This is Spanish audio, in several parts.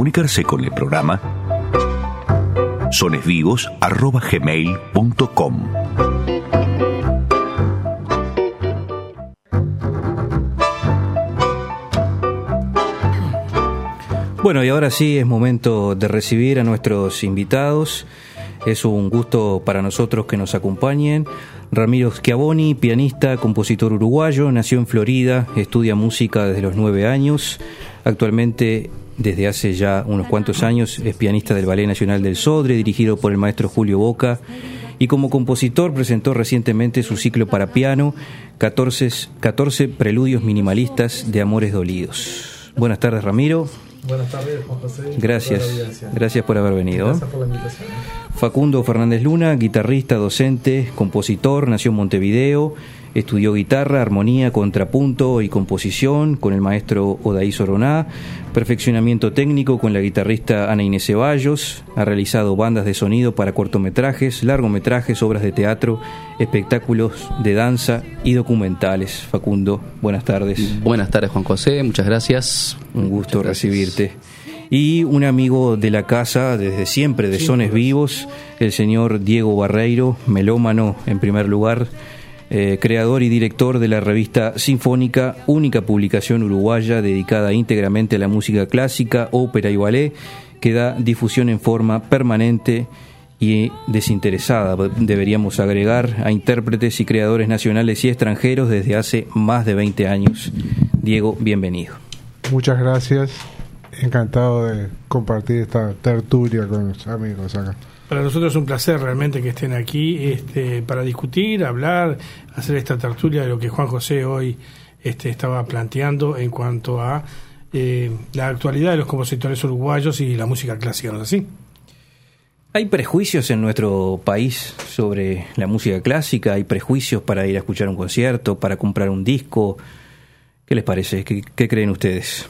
comunicarse con el programa sonesvivos@gmail.com. Bueno, y ahora sí es momento de recibir a nuestros invitados. Es un gusto para nosotros que nos acompañen. Ramiro Schiavoni, pianista, compositor uruguayo, nació en Florida, estudia música desde los 9 años. Actualmente, desde hace ya unos cuantos años, es pianista del Ballet Nacional del Sodre, dirigido por el maestro Julio Boca. Y como compositor presentó recientemente su ciclo para piano, 14 preludios minimalistas de amores dolidos. Buenas tardes, Ramiro. Buenas tardes, Juan José. Gracias por haber venido. Gracias por la invitación. Facundo Fernández Luna, guitarrista, docente, compositor, nació en Montevideo, estudió guitarra, armonía, contrapunto y composición con el maestro Odaíso Roná, perfeccionamiento técnico con la guitarrista Ana Inés Ceballos, ha realizado bandas de sonido para cortometrajes, largometrajes, obras de teatro, espectáculos de danza y documentales. Facundo, buenas tardes. Buenas tardes, Juan José, muchas gracias. Un gusto recibirte. Y un amigo de la casa desde siempre, de Sones Vivos, el señor Diego Barreiro, melómano en primer lugar, creador y director de la revista Sinfónica, única publicación uruguaya dedicada íntegramente a la música clásica, ópera y ballet, que da difusión en forma permanente y desinteresada, deberíamos agregar, a intérpretes y creadores nacionales y extranjeros desde hace más de 20 años. Diego, bienvenido. Muchas gracias. Encantado de compartir esta tertulia con los amigos acá. Para nosotros es un placer realmente que estén aquí para discutir, hablar, hacer esta tertulia de lo que Juan José hoy estaba planteando en cuanto a la actualidad de los compositores uruguayos y la música clásica, ¿no es así? ¿Hay prejuicios en nuestro país sobre la música clásica? ¿Hay prejuicios para ir a escuchar un concierto, para comprar un disco? ¿Qué les parece? ¿Qué creen ustedes?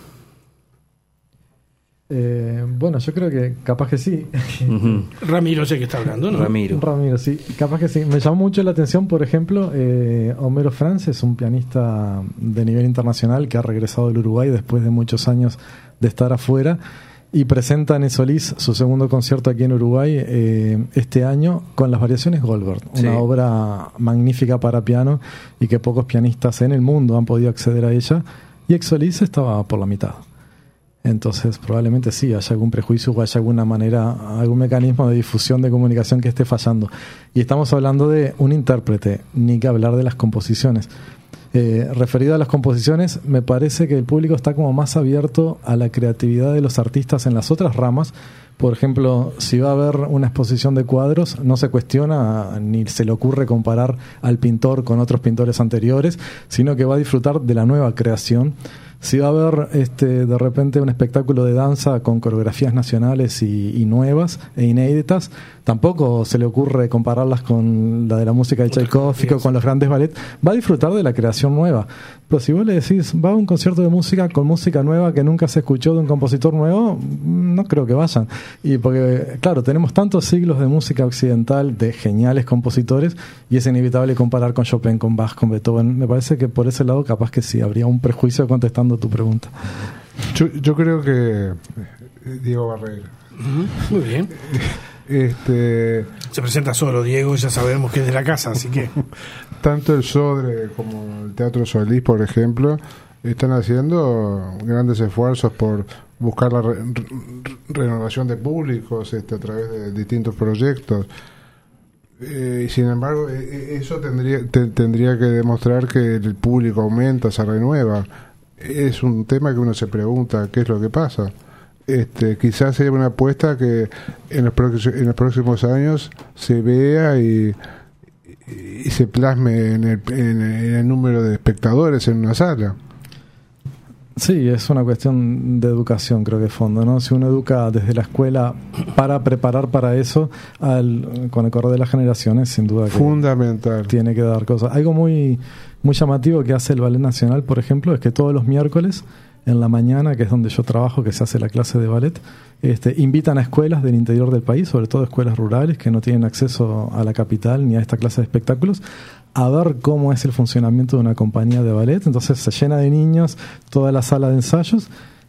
Bueno, yo creo que capaz que sí. Uh-huh. Ramiro sé que está hablando, ¿no? Ramiro, sí, capaz que sí. Me llamó mucho la atención, por ejemplo, Homero Franz es un pianista de nivel internacional que ha regresado del Uruguay después de muchos años de estar afuera y presenta en Solís su segundo concierto aquí en Uruguay este año con las variaciones Goldberg, una obra magnífica para piano y que pocos pianistas en el mundo han podido acceder a ella, y Exolís estaba por la mitad. Entonces probablemente sí haya algún prejuicio o haya alguna manera, algún mecanismo de difusión de comunicación que esté fallando. Y estamos hablando de un intérprete, ni que hablar de las composiciones. Referido a las composiciones, me parece que el público está como más abierto a la creatividad de los artistas en las otras ramas. Por ejemplo, si va a haber una exposición de cuadros, no se cuestiona ni se le ocurre comparar al pintor con otros pintores anteriores, sino que va a disfrutar de la nueva creación. Si va a haber de repente un espectáculo de danza con coreografías nacionales y nuevas e inéditas, tampoco se le ocurre compararlas con la de la música de Tchaikovsky o con los grandes ballets. Va a disfrutar de la creación nueva. Pero si vos le decís, va a un concierto de música con música nueva que nunca se escuchó de un compositor nuevo, no creo que vayan. Y porque, claro, tenemos tantos siglos de música occidental de geniales compositores y es inevitable comparar con Chopin, con Bach, con Beethoven. Me parece que por ese lado capaz que sí, habría un prejuicio contestando tu pregunta. Yo creo que Diego Barreiro. Muy bien. Se presenta solo Diego, ya sabemos que es de la casa, así que tanto el Sodre como el Teatro Solís, por ejemplo, están haciendo grandes esfuerzos por buscar la renovación de públicos a través de distintos proyectos. Y sin embargo, eso tendría que demostrar que el público aumenta, se renueva. Es un tema que uno se pregunta qué es lo que pasa. Quizás sería una apuesta que en los próximos años se vea y se plasme en el número de espectadores en una sala. Sí, es una cuestión de educación, creo que de fondo, ¿no? Si uno educa desde la escuela para preparar para eso, con el correr de las generaciones, sin duda que fundamental. Tiene que dar cosas. Algo muy, muy llamativo que hace el Ballet Nacional, por ejemplo, es que todos los miércoles en la mañana, que es donde yo trabajo, que se hace la clase de ballet, invitan a escuelas del interior del país, sobre todo escuelas rurales que no tienen acceso a la capital ni a esta clase de espectáculos, a ver cómo es el funcionamiento de una compañía de ballet. Entonces se llena de niños toda la sala de ensayos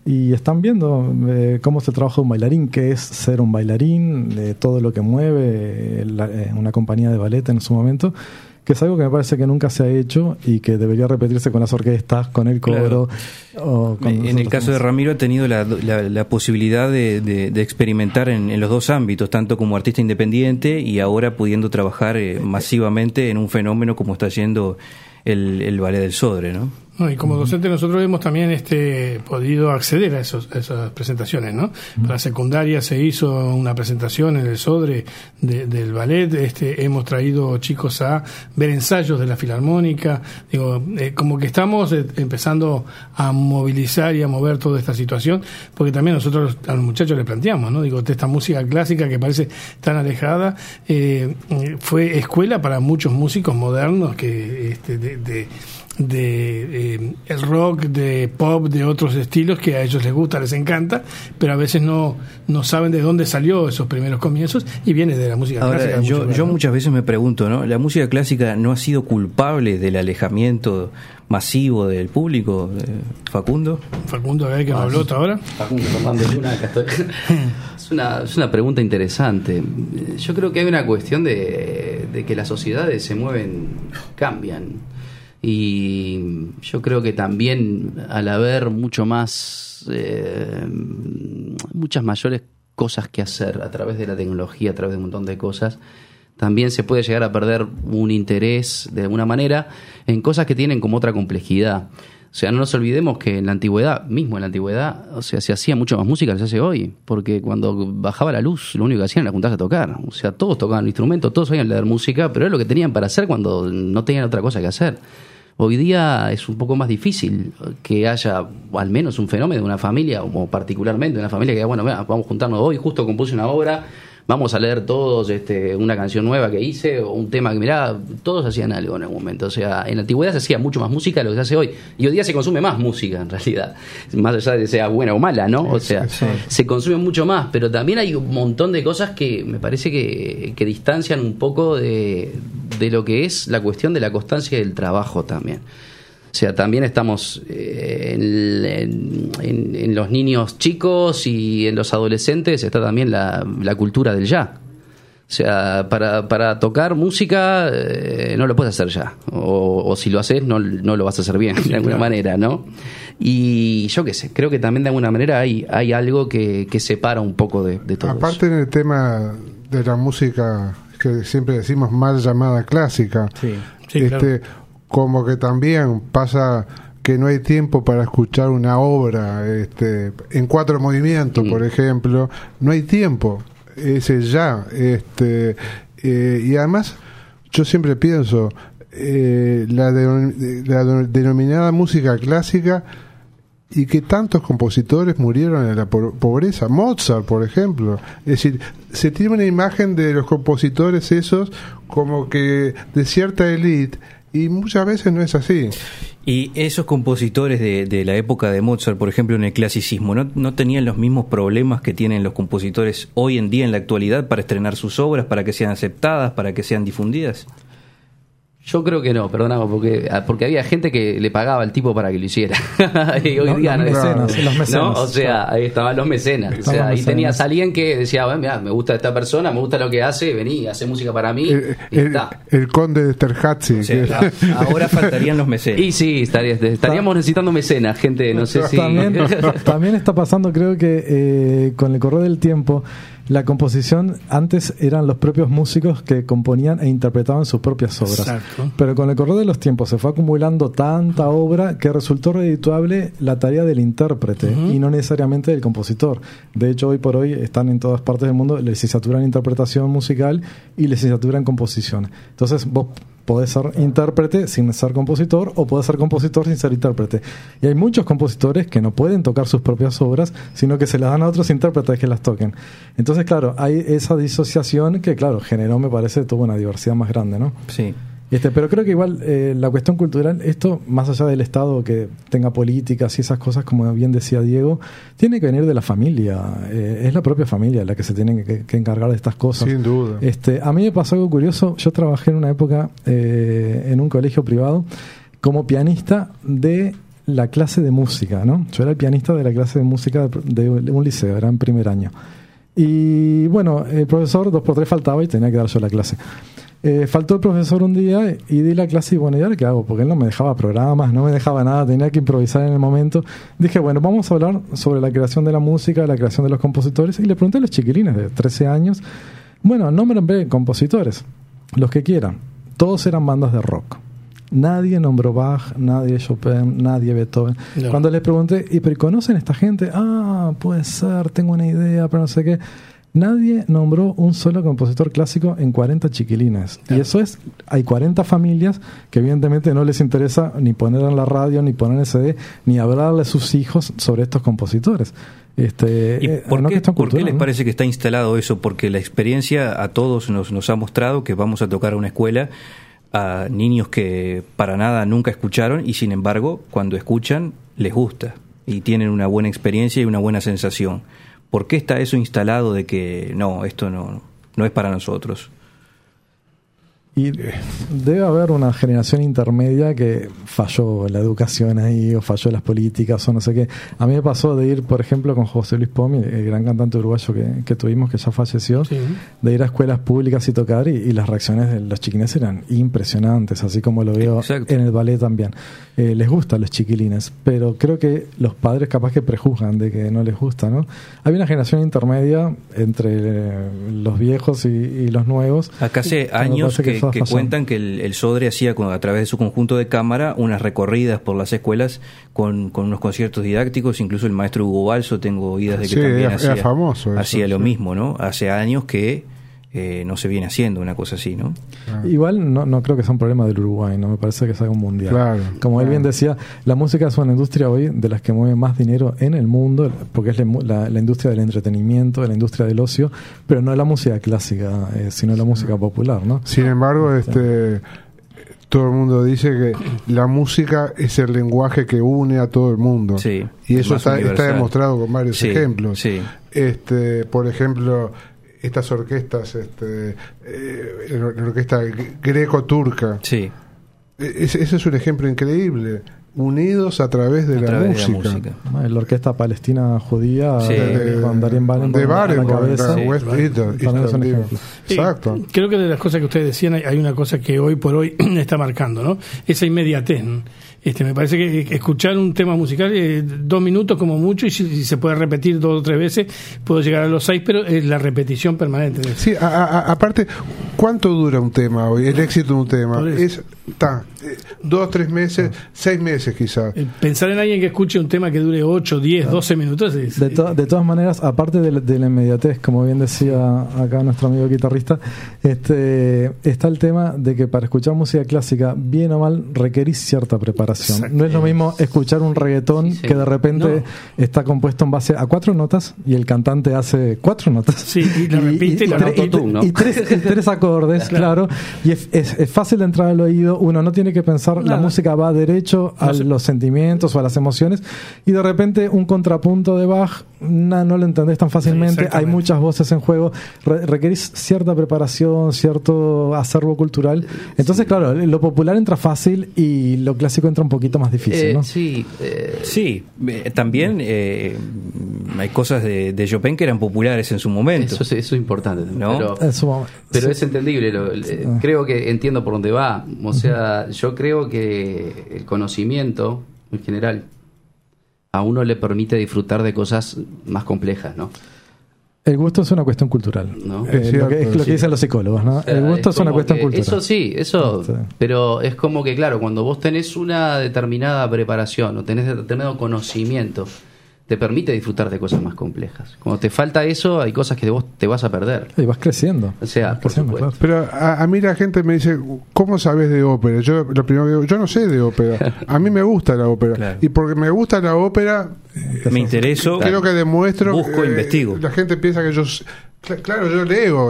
y están viendo cómo se trabaja un bailarín, qué es ser un bailarín, todo lo que mueve una compañía de ballet en su momento, que es algo que me parece que nunca se ha hecho y que debería repetirse con las orquestas, con el coro. Claro. En el caso de Ramiro ha tenido la posibilidad de experimentar en los dos ámbitos, tanto como artista independiente y ahora pudiendo trabajar masivamente en un fenómeno como está yendo el Ballet del Sodre, ¿no? No, y como docente nosotros hemos también podido acceder a esas presentaciones, ¿no? Para secundaria se hizo una presentación en el Sodre del ballet, hemos traído chicos a ver ensayos de la Filarmónica, como que estamos empezando a movilizar y a mover toda esta situación, porque también nosotros a los muchachos les planteamos, ¿no? Esta música clásica que parece tan alejada, fue escuela para muchos músicos modernos que el rock, de pop, de otros estilos que a ellos les gusta, les encanta, pero a veces no saben de dónde salió esos primeros comienzos y viene de la música clásica. Yo muchas veces me pregunto, ¿no? ¿La música clásica no ha sido culpable del alejamiento masivo del público? Facundo, a ver qué me habló hasta ahora. Facundo, tomando una, acá estoy. Es una pregunta interesante. Yo creo que hay una cuestión de que las sociedades se mueven, cambian. Y yo creo que también al haber muchas mayores cosas que hacer a través de la tecnología, a través de un montón de cosas, también se puede llegar a perder un interés de alguna manera en cosas que tienen como otra complejidad. O sea, no nos olvidemos que en la antigüedad, o sea, se hacía mucho más música que se hace hoy, porque cuando bajaba la luz, lo único que hacían era juntarse a tocar. O sea, todos tocaban instrumentos, todos sabían leer música, pero era lo que tenían para hacer cuando no tenían otra cosa que hacer. Hoy día es un poco más difícil que haya al menos un fenómeno de una familia, o particularmente una familia que diga, bueno, vamos a juntarnos hoy, justo compuse una obra, vamos a leer todos una canción nueva que hice, o un tema que mirá, todos hacían algo en algún momento. O sea, en la antigüedad se hacía mucho más música de lo que se hace hoy, y hoy día se consume más música en realidad, más allá de que sea buena o mala, ¿no? O sea, se consume mucho más, pero también hay un montón de cosas que me parece que distancian un poco de lo que es la cuestión de la constancia del trabajo también. O sea, también estamos en los niños chicos y en los adolescentes está también la cultura del ya. O sea, para tocar música no lo puedes hacer ya. O si lo haces, no lo vas a hacer bien, de alguna manera, ¿no? Y yo qué sé, creo que también de alguna manera hay algo que separa un poco de todo Aparte eso. En el tema de la música que siempre decimos mal llamada clásica, claro. Como que también pasa que no hay tiempo para escuchar una obra en 4 movimientos, por ejemplo, no hay tiempo, ese ya, y además yo siempre pienso la denominada música clásica, y que tantos compositores murieron en la pobreza. Mozart, por ejemplo. Es decir, se tiene una imagen de los compositores esos como que de cierta élite, y muchas veces no es así. Y esos compositores de la época de Mozart, por ejemplo, en el clasicismo, ¿no tenían los mismos problemas que tienen los compositores hoy en día en la actualidad para estrenar sus obras, para que sean aceptadas, para que sean difundidas? Yo creo que no, perdonamos, porque había gente que le pagaba al tipo para que lo hiciera. Y hoy día los mecenas. ¿no? O sea, ahí estaban los mecenas. O sea, ahí tenías a alguien que decía, bueno, mirá, me gusta esta persona, me gusta lo que hace, vení, hace música para mí. El conde de Esterházy. O sea, ahora faltarían los mecenas. Y sí, estaríamos necesitando mecenas, gente, no sé si... También está pasando, creo que con el correr del tiempo, la composición, antes eran los propios músicos que componían e interpretaban sus propias obras. Exacto. Pero con el correr de los tiempos se fue acumulando tanta obra que resultó redituable la tarea del intérprete y no necesariamente del compositor. De hecho, hoy por hoy están en todas partes del mundo licenciatura en interpretación musical y licenciatura en composición. Entonces vos podés ser intérprete sin ser compositor, o podés ser compositor sin ser intérprete. Y hay muchos compositores que no pueden tocar sus propias obras, sino que se las dan a otros intérpretes que las toquen. Entonces, claro, hay esa disociación que, claro, generó, me parece, toda una diversidad más grande, ¿no? Sí. Pero creo que igual la cuestión cultural, esto, más allá del Estado que tenga políticas y esas cosas, como bien decía Diego, tiene que venir de la familia. Es la propia familia la que se tiene que encargar de estas cosas. Sin duda. A mí me pasó algo curioso. Yo trabajé en una época en un colegio privado como pianista de la clase de música, ¿no? Yo era el pianista de la clase de música de un liceo, era en primer año. Y bueno, el profesor 2x3 faltaba y tenía que dar yo la clase. Faltó el profesor un día y di la clase y bueno, ¿y ahora qué hago? Porque él no me dejaba programas, no me dejaba nada, tenía que improvisar en el momento. Dije, bueno, vamos a hablar sobre la creación de la música, la creación de los compositores, y le pregunté a los chiquilines de 13 años, bueno, nombren compositores, los que quieran. Todos eran bandas de rock. Nadie nombró Bach, nadie Chopin, nadie Beethoven. No. Cuando les pregunté, ¿y pero conocen a esta gente? Ah, puede ser, tengo una idea, pero no sé qué. Nadie nombró un solo compositor clásico en 40 chiquilines. Y eso es, hay 40 familias que evidentemente no les interesa ni poner en la radio, ni poner en CD, ni hablarle a sus hijos sobre estos compositores. ¿Y por qué les parece que está instalado eso? Porque la experiencia a todos nos ha mostrado que vamos a tocar a una escuela a niños que para nada nunca escucharon y sin embargo cuando escuchan les gusta y tienen una buena experiencia y una buena sensación. ¿Por qué está eso instalado de que no, esto no es para nosotros? Y debe haber una generación intermedia que falló la educación ahí, o falló las políticas, o no sé qué. A mí me pasó de ir, por ejemplo, con José Luis Pomi, el gran cantante uruguayo que tuvimos, que ya falleció, sí, de ir a escuelas públicas y tocar, y las reacciones de los chiquines eran impresionantes, así como lo veo en el ballet también. Les gustan los chiquilines, pero creo que los padres capaz que prejuzgan de que no les gusta, ¿no? Hay una generación intermedia entre los viejos y los nuevos. Acá hace años que cuentan que el Sodre hacía a través de su conjunto de cámara unas recorridas por las escuelas con unos conciertos didácticos. Incluso el maestro Hugo Balso, tengo oídas de que también era famoso eso, hacía lo mismo, ¿no? Hace años que no se viene haciendo una cosa así, ¿no? Igual no creo que sea un problema del Uruguay, no me parece que es algo mundial. Claro, como él bien decía, la música es una industria hoy de las que mueve más dinero en el mundo, porque es la industria del entretenimiento, la industria del ocio, pero no la música clásica, sino la música popular, ¿no? Sin embargo, todo el mundo dice que la música es el lenguaje que une a todo el mundo. Sí, y eso está demostrado con varios ejemplos. Sí. Por ejemplo, estas orquestas, la orquesta greco-turca. Sí. Ese es un ejemplo increíble. Unidos a través de la música. La orquesta palestina judía, sí, con Darien Barenboim en la cabeza. Exacto. Creo que de las cosas que ustedes decían hay una cosa que hoy por hoy está marcando, ¿no? Esa inmediatez. Me parece que escuchar un tema musical 2 minutos como mucho, y si se puede repetir 2 o 3 veces puedo llegar a los 6, pero es la repetición permanente. Sí, aparte, ¿cuánto dura un tema hoy? El éxito de un tema es 2, 3 meses, 6 meses quizás. Pensar en alguien que escuche un tema que dure 8, 10, 12 minutos de todas maneras, aparte de la inmediatez, como bien decía acá nuestro amigo guitarrista, está el tema de que para escuchar música clásica, bien o mal, requerís cierta preparación. No es lo mismo escuchar un reggaetón que de repente está compuesto en base a 4 notas y el cantante hace 4 notas. Sí, y la repite y 3 acordes, claro. Y es fácil de entrar al oído. Uno no tiene que pensar, la música va derecho a los sentimientos o a las emociones, y de repente un contrapunto de Bach no lo entendés tan fácilmente. Hay muchas voces en juego, requerís cierta preparación, cierto acervo cultural. Entonces, claro, lo popular entra fácil y lo clásico entra un poquito más difícil, ¿no? Sí, también hay cosas de Chopin que eran populares en su momento. Eso es importante, ¿no? Pero es entendible. Creo que entiendo por dónde va. O sea, yo creo que el conocimiento en general a uno le permite disfrutar de cosas más complejas, ¿no? El gusto es una cuestión cultural, ¿no? Es lo que dicen los psicólogos, ¿no? El gusto es una cuestión cultural. Eso sí, pero es como que, claro, cuando vos tenés una determinada preparación o tenés determinado conocimiento, te permite disfrutar de cosas más complejas. Cuando te falta eso, hay cosas que vos te vas a perder. Y vas creciendo. O sea, por supuesto. Claro. Pero a mí la gente me dice, ¿cómo sabes de ópera? Yo lo primero que digo, yo no sé de ópera. A mí me gusta la ópera. Claro. Y porque me gusta la ópera, me intereso. Creo que demuestro. Busco, investigo. La gente piensa que yo... Claro, yo leo,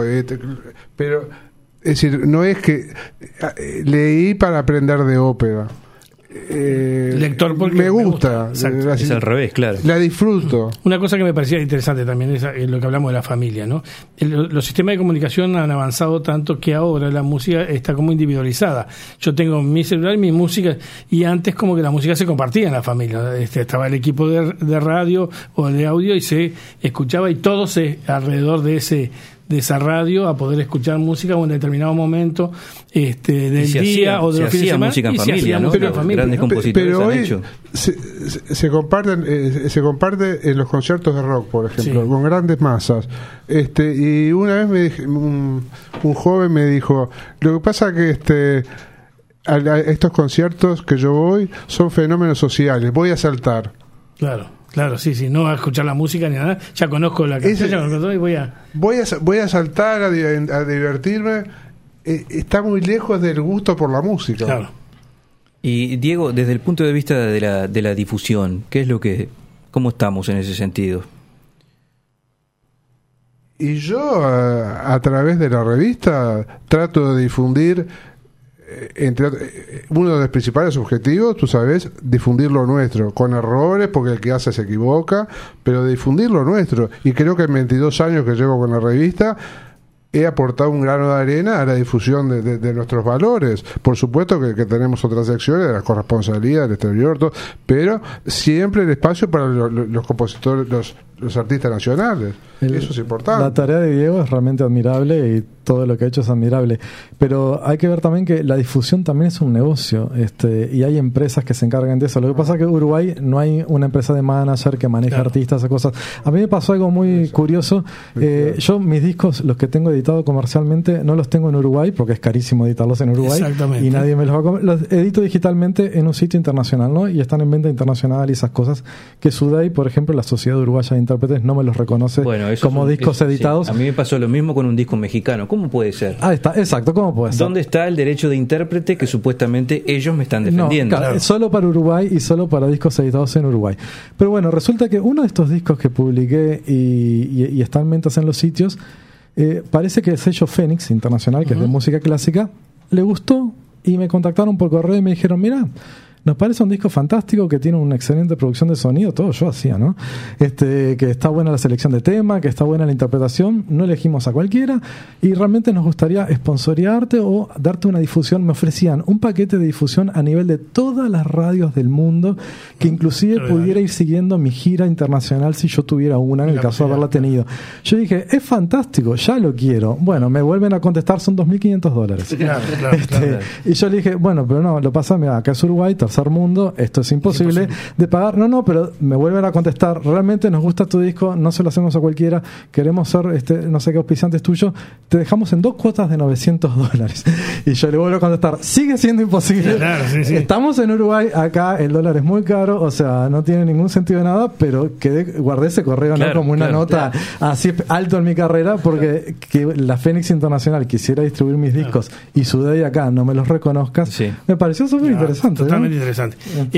pero... Es decir, no es que leí para aprender de ópera. lector porque me gusta. Es al revés, claro. La disfruto. Una cosa que me parecía interesante también es lo que hablamos de la familia, ¿no? Los sistemas de comunicación han avanzado tanto que ahora la música está como individualizada. Yo tengo mi celular y mi música, y antes como que la música se compartía en la familia. Estaba el equipo de radio o de audio y se escuchaba, y todos alrededor de esa radio a poder escuchar música en un determinado momento del día o de los fines de semana. Música en familia, ¿no? Pero grandes compositores pero han hoy hecho. se comparte en los conciertos de rock, por ejemplo, Sí. con grandes masas. Y una vez un joven me dijo, lo que pasa que a estos conciertos que yo voy son fenómenos sociales, voy a saltar. Claro, sí, no a escuchar la música ni nada. Ya conozco la canción, ya conozco todo y voy a saltar, a divertirme. Está muy lejos del gusto por la música. Claro. Y Diego, desde el punto de vista de la difusión, ¿cómo estamos en ese sentido? Y yo, a través de la revista, trato de difundir, uno de los principales objetivos, tú sabes, difundir lo nuestro, con errores, porque el que hace se equivoca, pero difundir lo nuestro. Y creo que en 22 años que llevo con la revista, he aportado un grano de arena a la difusión de nuestros valores. Por supuesto que tenemos otras secciones, de la corresponsabilidad, del exterior, todo, pero siempre el espacio para los compositores, los artistas nacionales. Eso es importante. La tarea de Diego es realmente admirable y todo lo que ha hecho es admirable, pero hay que ver también que la difusión también es un negocio, y hay empresas que se encargan de eso. Lo que pasa es que en Uruguay no hay una empresa de manager que maneja artistas o cosas. A mí me pasó algo muy curioso. Yo mis discos, los que tengo editados comercialmente, no los tengo en Uruguay porque es carísimo editarlos en Uruguay y nadie me los va a comer. Los edito digitalmente en un sitio internacional, ¿no? Y están en venta internacional y esas cosas que SUDEI, por ejemplo, la Sociedad Uruguaya de Intérpretes, no me los reconoce como discos editados. Sí. A mí me pasó lo mismo con un disco mexicano. ¿Cómo puede ser? Ahí está, exacto, ¿cómo puede ser? ¿Dónde está el derecho de intérprete que supuestamente ellos me están defendiendo? No, claro, solo para Uruguay y solo para discos editados en Uruguay. Pero bueno, resulta que uno de estos discos que publiqué y están en ventas en los sitios, parece que el sello Fénix Internacional, que es de música clásica, le gustó y me contactaron por correo y me dijeron, mira, nos parece un disco fantástico que tiene una excelente producción de sonido, todo yo hacía, ¿no? Que está buena la selección de tema, que está buena la interpretación, no elegimos a cualquiera y realmente nos gustaría sponsorearte o darte una difusión. Me ofrecían un paquete de difusión a nivel de todas las radios del mundo, que inclusive pudiera ir siguiendo mi gira internacional si yo tuviera una, en el caso de haberla tenido. Yo dije, es fantástico, ya lo quiero. Bueno, me vuelven a contestar, son $2.500. Claro. Y yo le dije, bueno, pero no, lo pasa, mira, acá es Uruguay, tercer mundo, esto es imposible de pagar. No, pero me vuelven a contestar, realmente nos gusta tu disco, no se lo hacemos a cualquiera, queremos ser no sé qué auspiciantes tuyos, te dejamos en 2 cuotas de $900. Y yo le vuelvo a contestar, sigue siendo imposible. Claro, sí. Estamos en Uruguay, acá el dólar es muy caro, o sea, no tiene ningún sentido de nada, pero guardé ese correo, ¿no? Como una nota así alto en mi carrera, porque que la Fénix Internacional quisiera distribuir mis discos y SUDEI acá no me los reconozcas, me pareció súper interesante. Totalmente interesante.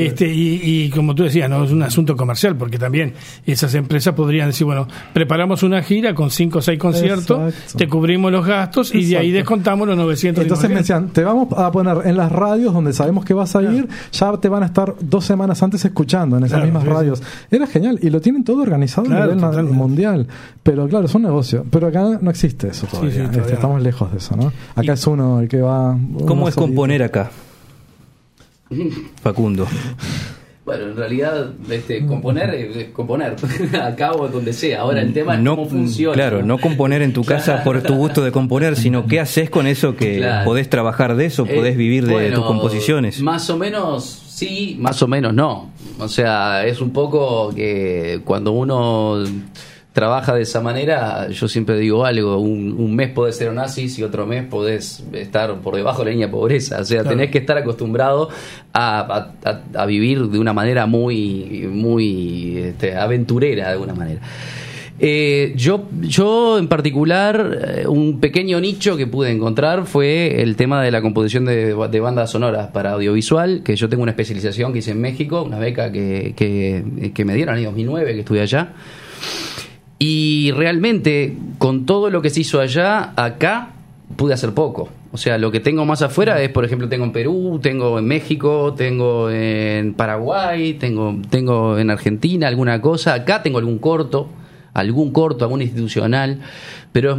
Y como tú decías, no es un asunto comercial, porque también esas empresas podrían decir, bueno, preparamos una gira con 5 o 6 conciertos, te cubrimos los gastos y de ahí descontamos los 900. Entonces me decían, te vamos a poner en las radios donde sabemos que vas a ir, ya te van a estar 2 semanas antes escuchando en esas mismas radios. Era genial y lo tienen todo organizado a nivel mundial, pero claro, es un negocio, pero acá no existe eso todavía. Estamos lejos de eso, ¿no? Acá es uno el que va. ¿Cómo es componer acá, Facundo? Bueno, en realidad componer es componer acá o donde sea. Ahora el tema es cómo funciona. Claro, no componer en tu casa por tu gusto de componer, sino qué haces con eso, que podés trabajar de eso, podés vivir de tus composiciones. Más o menos sí, más o menos no. O sea, es un poco que cuando uno trabaja de esa manera, yo siempre digo algo, un mes podés ser un oasis y otro mes podés estar por debajo de la línea de pobreza. O sea, tenés que estar acostumbrado a vivir de una manera muy aventurera, de alguna manera. Yo en particular, un pequeño nicho que pude encontrar fue el tema de la composición de bandas sonoras para audiovisual, que yo tengo una especialización que hice en México, una beca que me dieron en el 2009, que estuve allá. Y realmente, con todo lo que se hizo allá, acá pude hacer poco. O sea, lo que tengo más afuera es, por ejemplo, tengo en Perú, tengo en México, tengo en Paraguay, tengo en Argentina alguna cosa. Acá tengo algún corto, algún institucional, pero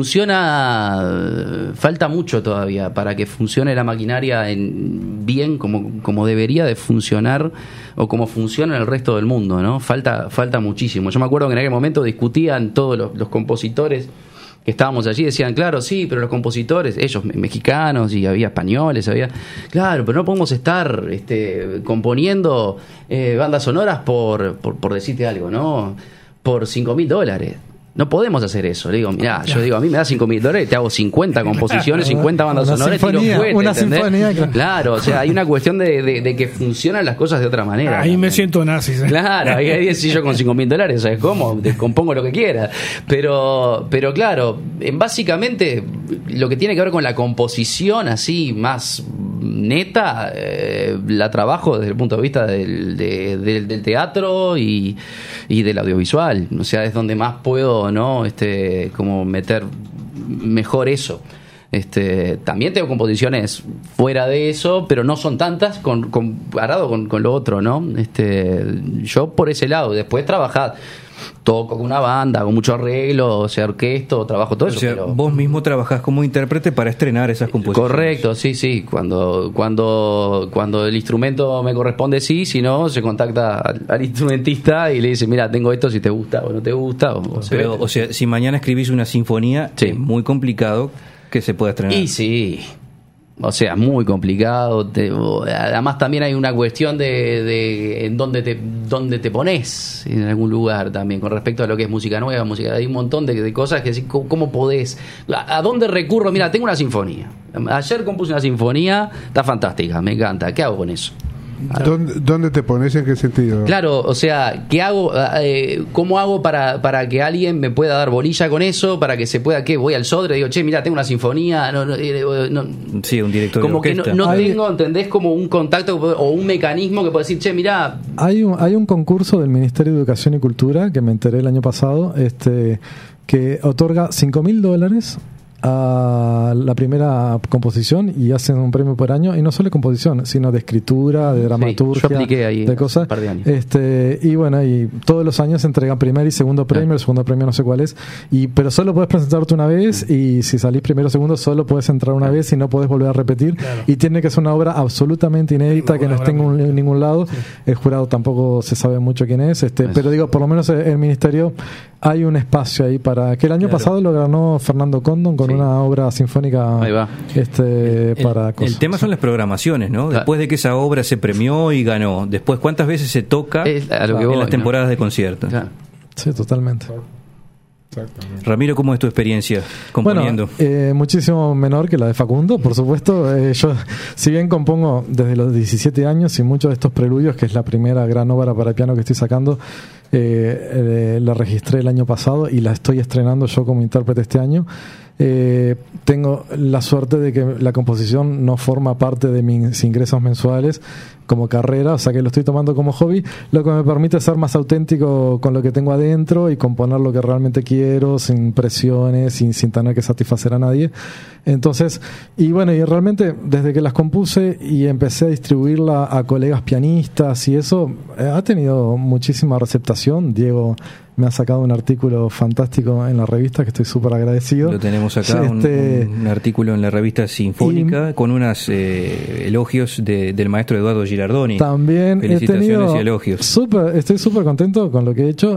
falta mucho todavía para que funcione la maquinaria bien como debería de funcionar o como funciona en el resto del mundo, ¿no? Falta muchísimo. Yo me acuerdo que en aquel momento discutían todos los compositores que estábamos allí, decían, claro, sí, pero los compositores, ellos mexicanos y había españoles, claro, pero no podemos estar componiendo bandas sonoras por decirte algo, ¿no? Por $5,000. No podemos hacer eso. Le digo, mirá, yo digo, a mí me da $5,000, te hago 50 composiciones, 50 bandas sonoras, tiro fuerte, una sinfonía, claro, o sea, hay una cuestión de que funcionan las cosas de otra manera. Ahí también me siento nazi. Claro, ahí si yo con $5,000, ¿sabes cómo? Descompongo lo que quiera. Pero claro, básicamente lo que tiene que ver con la composición así más neta, la trabajo desde el punto de vista del teatro y del audiovisual. O sea, es donde más puedo, ¿no? Como meter mejor eso. También tengo composiciones fuera de eso, pero no son tantas comparado con lo otro, ¿no? Yo por ese lado, después trabajar, toco con una banda, con mucho arreglo, o sea, orquesto, trabajo todo eso. O sea, pero vos mismo trabajás como intérprete para estrenar esas composiciones. Correcto, sí. Cuando el instrumento me corresponde, sí, si no, se contacta al instrumentista y le dice, mira, tengo esto, si te gusta o no te gusta. Pero, o sea, si mañana escribís una sinfonía, sí, es muy complicado que se pueda estrenar. Y sí, o sea, muy complicado. Además también hay una cuestión de en dónde te pones en algún lugar también con respecto a lo que es música nueva, hay un montón de cosas que cómo podés, a dónde recurro. Mira, tengo una sinfonía, ayer compuse una sinfonía, está fantástica, me encanta, ¿qué hago con eso? ¿Dónde te pones? ¿En qué sentido? Claro, o sea, ¿qué hago? ¿Cómo hago para que alguien me pueda dar bolilla con eso? Para que se pueda, ¿qué? Voy al Sodre, digo, che, mira, tengo una sinfonía. No, sí, un director como de orquesta. Que no tengo, ¿entendés? Como un contacto o un mecanismo que pueda decir, che, mira. Hay un concurso del Ministerio de Educación y Cultura que me enteré el año pasado, que otorga $5,000 a la primera composición y hacen un premio por año, y no solo de composición, sino de escritura, de dramaturgia, yo apliqué ahí de cosas. Un par de años. Y bueno, y todos los años se entregan primer y segundo premio. El segundo premio no sé cuál es, pero solo puedes presentarte una vez, y si salís primero o segundo solo puedes entrar una vez y no puedes volver a repetir. Claro. Y tiene que ser una obra absolutamente inédita, que no esté en ningún lado. Sí. El jurado tampoco se sabe mucho quién es, pero digo, por lo menos el ministerio hay un espacio ahí para que el año pasado lo ganó Fernando Condon con una obra sinfónica. Ahí va. Para cosas. El tema son las programaciones, ¿no? Después de que esa obra se premió y ganó, después cuántas veces se toca en las temporadas de conciertos. Claro. Sí, totalmente. Ramiro, ¿cómo es tu experiencia componiendo? Bueno, muchísimo menor que la de Facundo, por supuesto. Yo, si bien compongo desde los 17 años, y muchos de estos preludios, que es la primera gran obra para piano que estoy sacando, la registré el año pasado y la estoy estrenando yo como intérprete este año. Tengo la suerte de que la composición no forma parte de mis ingresos mensuales como carrera, o sea que lo estoy tomando como hobby, lo que me permite ser más auténtico con lo que tengo adentro y componer lo que realmente quiero, sin presiones, sin tener que satisfacer a nadie. Entonces, y bueno, y realmente desde que las compuse y empecé a distribuirla a colegas pianistas y eso, ha tenido muchísima receptación. Diego me ha sacado un artículo fantástico en la revista, que estoy súper agradecido. Lo tenemos acá, un artículo en la revista Sinfónica con unos elogios del maestro Eduardo Gilardoni. También felicitaciones y elogios. Estoy súper contento con lo que he hecho,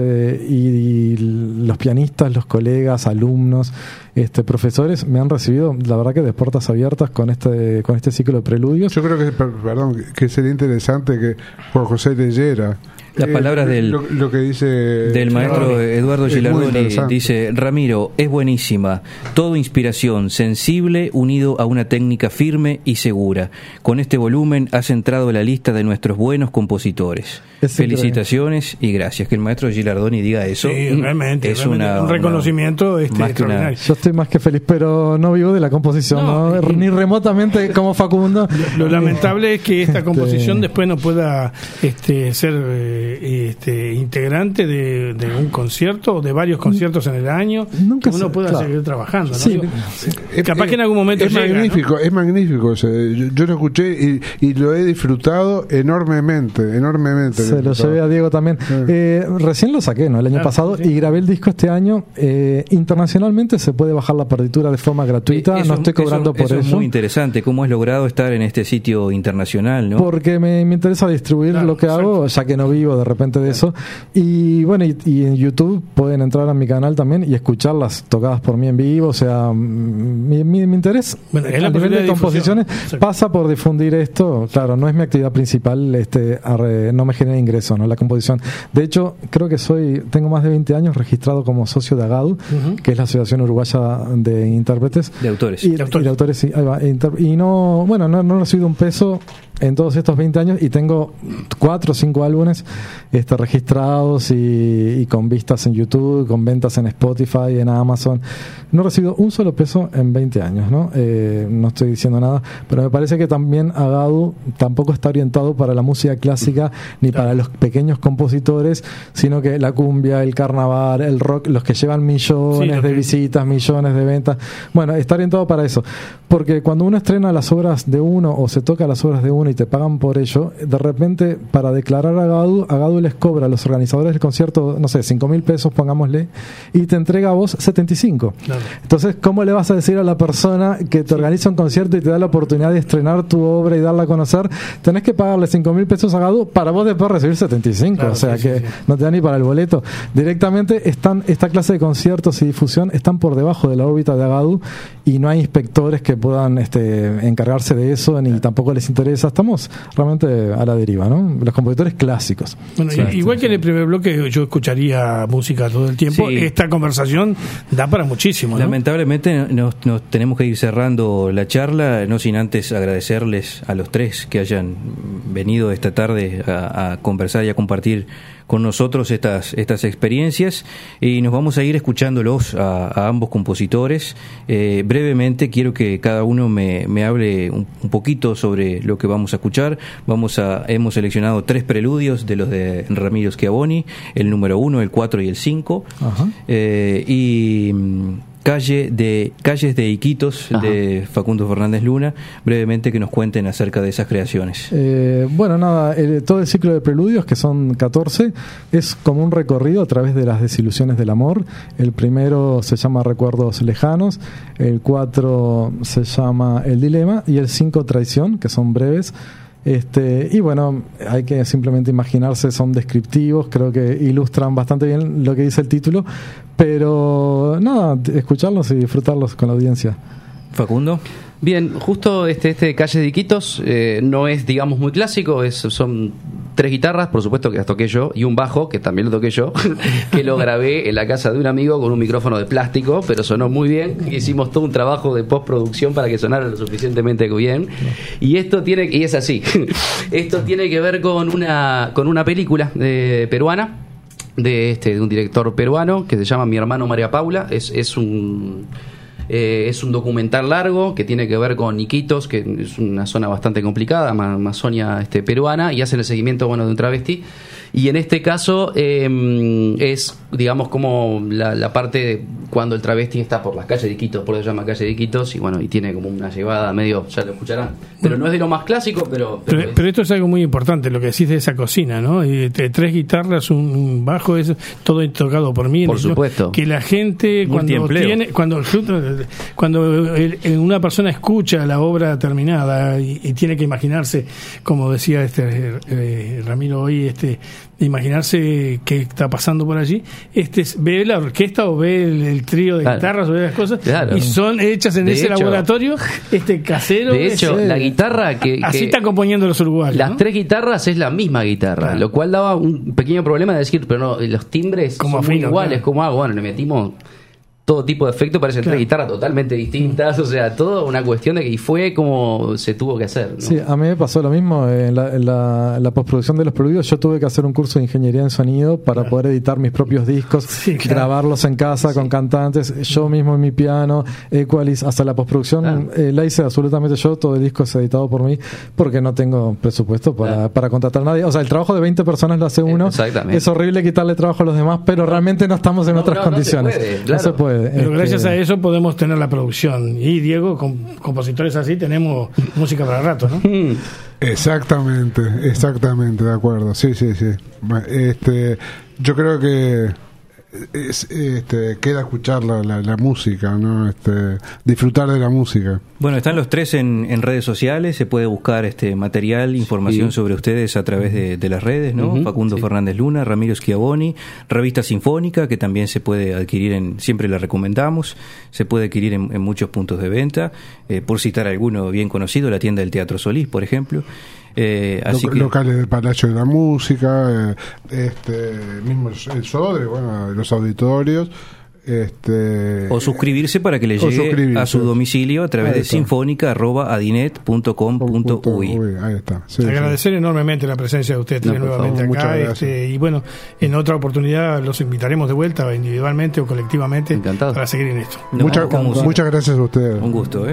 y los pianistas, los colegas, alumnos, profesores me han recibido, la verdad, que de puertas abiertas con este ciclo de preludios. Yo creo que sería interesante que Juan José leyera las palabras lo que dice del maestro Eduardo Gilardoni. Dice: Ramiro, es buenísima, todo inspiración, sensible, unido a una técnica firme y segura. Con este volumen has entrado en la lista de nuestros buenos compositores. Felicitaciones y gracias. Que el maestro Gilardoni diga eso, sí, realmente, es un reconocimiento extraordinario. Yo estoy más que feliz, pero no vivo de la composición, ni remotamente como Facundo. Lo lamentable es que esta composición después no pueda ser integrante de un concierto o de varios conciertos en el año, Nunca que uno pueda seguir trabajando, ¿no? Sí, Capaz que en algún momento es llega, magnífico, ¿no? es magnífico. O sea, yo lo escuché y lo he disfrutado enormemente. Se lo llevé a Diego también. Recién lo saqué, ¿no? El año pasado, y grabé el disco este año. Internacionalmente se puede bajar la partitura de forma gratuita, no estoy cobrando por eso. Es muy interesante, cómo has logrado estar en este sitio internacional, ¿no? Porque me interesa distribuir lo que hago, ya que no vivo de repente de eso. Y bueno, y en YouTube pueden entrar a mi canal también y escucharlas tocadas por mí en vivo. O sea, mi interés es a nivel de composiciones pasa por difundir esto. Claro, no es mi actividad principal, no me genera ingresos, ¿no? La composición. De hecho, creo que tengo más de 20 años registrado como socio de AGADU, que es la Asociación Uruguaya de Intérpretes. De autores. Y de autores, sí, ahí va. Y no he recibido un peso en todos estos 20 años y tengo 4 o 5 álbumes registrados y con vistas en YouTube, con ventas en Spotify, en Amazon. No he recibido un solo peso en 20 años, ¿no? No estoy diciendo nada, pero me parece que también AGADU tampoco está orientado para la música clásica ni para los pequeños compositores, sino que la cumbia, el carnaval, el rock, los que llevan millones de visitas, millones de ventas. Bueno, está orientado para eso, porque cuando uno estrena las obras de uno o se toca las obras de uno y te pagan por ello, de repente para declarar a AGADU les cobra a los organizadores del concierto, no sé, 5.000 pesos, pongámosle, y te entrega a vos 75. Claro. Entonces, ¿cómo le vas a decir a la persona que te organiza un concierto y te da la oportunidad de estrenar tu obra y darla a conocer? Tenés que pagarle 5.000 pesos a AGADU para vos después recibir 75, claro, o sea no te da ni para el boleto. Directamente esta clase de conciertos y difusión están por debajo de la órbita de AGADU y no hay inspectores que puedan encargarse de eso, ni tampoco les interesa. Estamos realmente a la deriva, ¿no? Los compositores clásicos. Bueno, igual que en el primer bloque yo escucharía música todo el tiempo, esta conversación da para muchísimo, ¿no? Lamentablemente nos tenemos que ir cerrando la charla, no sin antes agradecerles a los tres que hayan venido esta tarde a conversar y a compartir con nosotros estas experiencias, y nos vamos a ir escuchándolos a ambos compositores. Brevemente quiero que cada uno me hable un poquito sobre lo que vamos a escuchar. Hemos seleccionado 3 preludios de los de Ramiro Schiavoni, el número 1, el 4 y el 5. Calles de Iquitos, de Facundo Fernández Luna. Brevemente que nos cuenten acerca de esas creaciones. Bueno, nada, todo el ciclo de preludios, que son 14, es como un recorrido a través de las desilusiones del amor. El primero se llama Recuerdos Lejanos, el 4 se llama El Dilema y el 5 Traición, que son breves. Y bueno, hay que simplemente imaginarse, son descriptivos, creo que ilustran bastante bien lo que dice el título, pero nada, escucharlos y disfrutarlos con la audiencia. Facundo. Bien, justo de Calles de Iquitos no es, digamos, muy clásico, son 3 guitarras, por supuesto que las toqué yo, y un bajo, que también lo toqué yo, que lo grabé en la casa de un amigo con un micrófono de plástico, pero sonó muy bien. Hicimos todo un trabajo de postproducción para que sonara lo suficientemente bien. Y esto y es así, esto tiene que ver con una película peruana, de un director peruano que se llama Mi Hermano María Paula. Es un documental largo que tiene que ver con Iquitos, que es una zona bastante complicada, Amazonia peruana, y hacen el seguimiento de un travesti. Y en este caso es, digamos, como la parte de cuando el travesti está por las calles de Iquitos, por eso se llama Calle de Iquitos, y tiene como una llevada medio, ya lo escucharán, pero no es de lo más clásico, pero esto es algo muy importante, lo que decís de esa cocina, ¿no? 3 guitarras, un bajo, es todo tocado por mí. Por supuesto. Que la gente cuando una persona escucha la obra terminada y tiene que imaginarse, como decía Ramiro hoy, imaginarse qué está pasando por allí, ve la orquesta o ve el trío de guitarras o ve las cosas, y son hechas en ese laboratorio casero. De hecho, la guitarra que así están componiendo los uruguayos, las ¿no? 3 guitarras es la misma guitarra, lo cual daba un pequeño problema de decir, pero no, los timbres son muy iguales, ¿cómo hago? Bueno, le metimos todo tipo de efectos, parecen tres guitarras totalmente distintas, o sea, todo una cuestión de que y fue como se tuvo que hacer, ¿no? Sí, a mí me pasó lo mismo en la postproducción de los productos. Yo tuve que hacer un curso de ingeniería en sonido para poder editar mis propios discos, grabarlos en casa con cantantes, yo mismo en mi piano, Equalize, hasta la postproducción la hice absolutamente yo, todo el disco es editado por mí, porque no tengo presupuesto para contratar a nadie. O sea, el trabajo de 20 personas lo hace uno. Es horrible quitarle trabajo a los demás, pero realmente no estamos en otras condiciones. No se puede. Pero gracias a eso podemos tener la producción. Y Diego, con compositores así, tenemos música para rato, ¿no? Exactamente, de acuerdo. Sí. Yo creo que queda escuchar la música, ¿no? Disfrutar de la música. Bueno, están los tres en redes sociales, se puede buscar material, información sobre ustedes a través de las redes, ¿no? Facundo Fernández Luna, Ramiro Schiavoni, Revista Sinfónica, que también se puede adquirir siempre la recomendamos, se puede adquirir en muchos puntos de venta, por citar alguno bien conocido, la tienda del Teatro Solís, por ejemplo. Así que locales del Palacio de la Música, mismo el Sodre, bueno, los auditorios, o suscribirse para que le llegue a su domicilio a través de sinfónica@adinet.com.uy. Ahí está. Agradecer enormemente la presencia de ustedes nuevamente acá, y bueno, en otra oportunidad los invitaremos de vuelta individualmente o colectivamente. Encantado. Para seguir en esto. Muchas gracias a ustedes. Un gusto,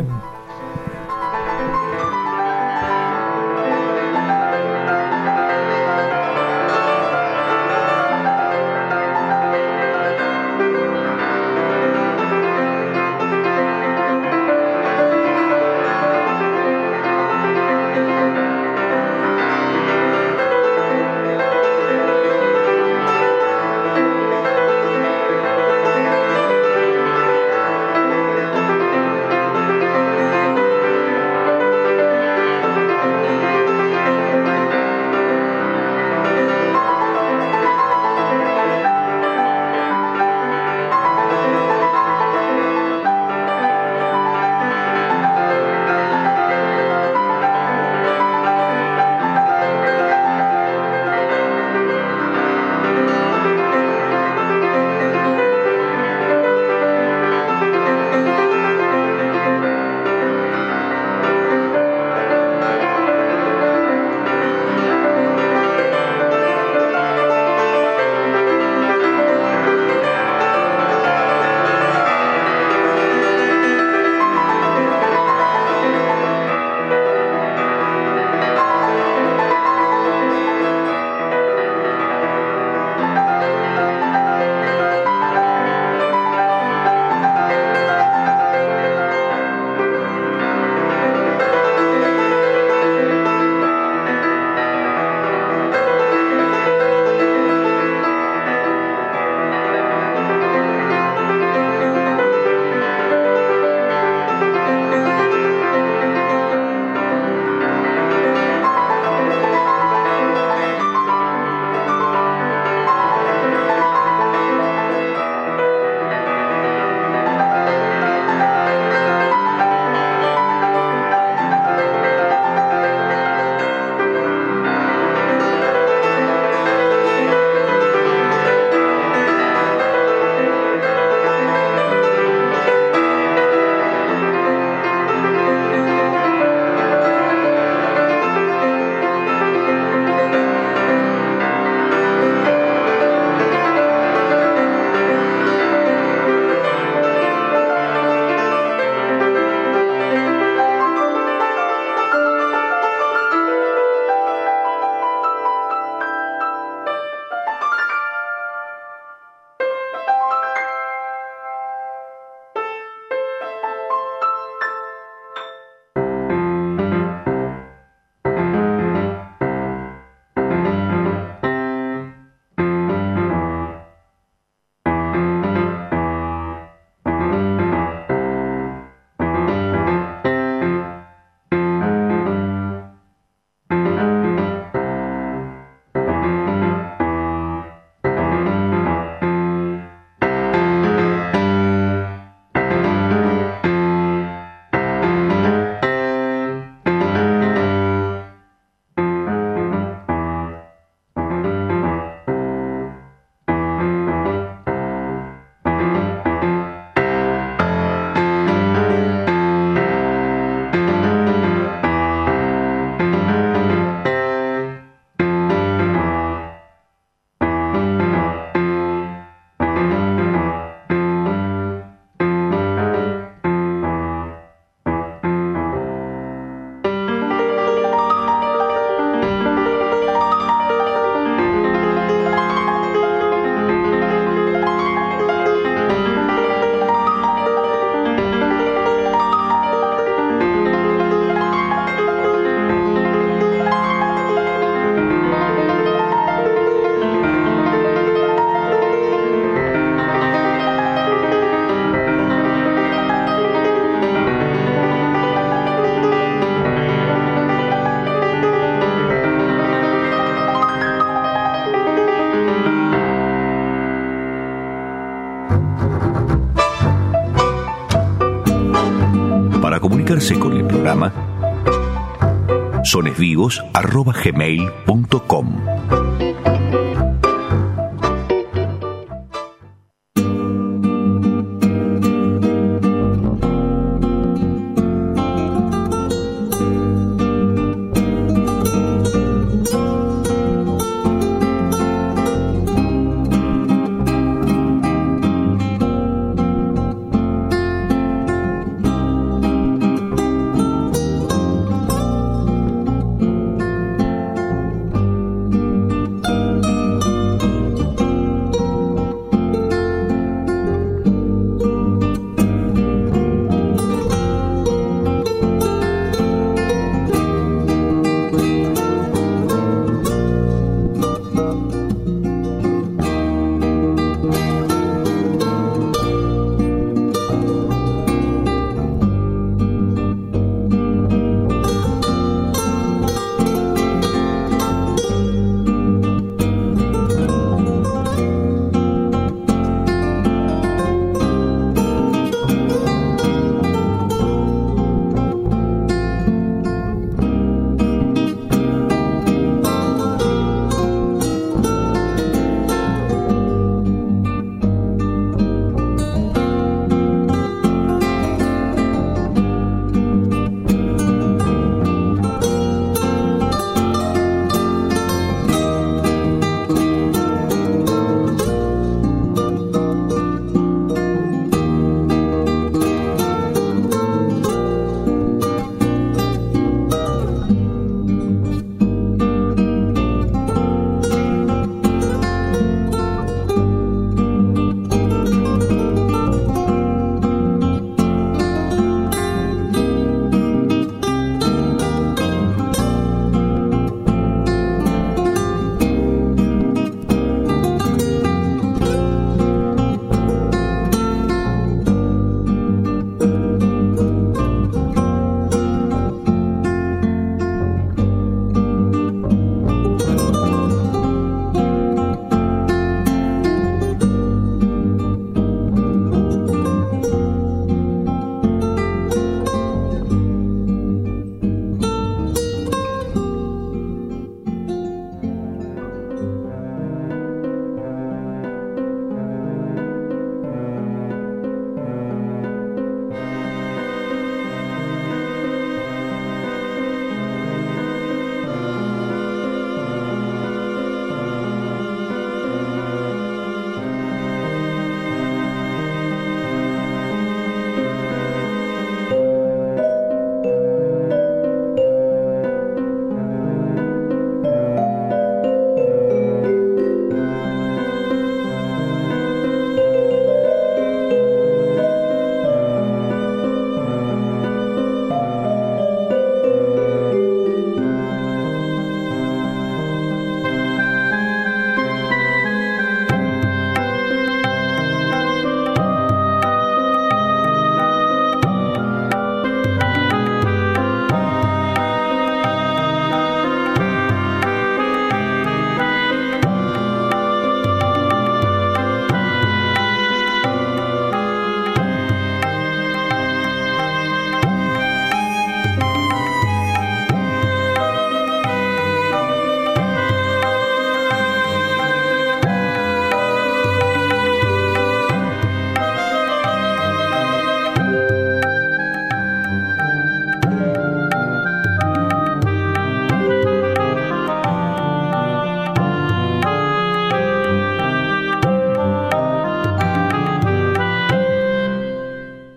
comunicarse con el programa sonesvivos@gmail.com.